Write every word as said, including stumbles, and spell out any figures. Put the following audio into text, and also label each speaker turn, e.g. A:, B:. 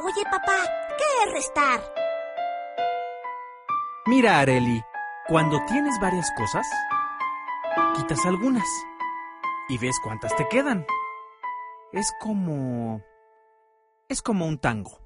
A: Oye, papá, ¿qué es restar?
B: Mira, Areli, cuando tienes varias cosas, quitas algunas y ves cuántas te quedan. Es como... es como un tango.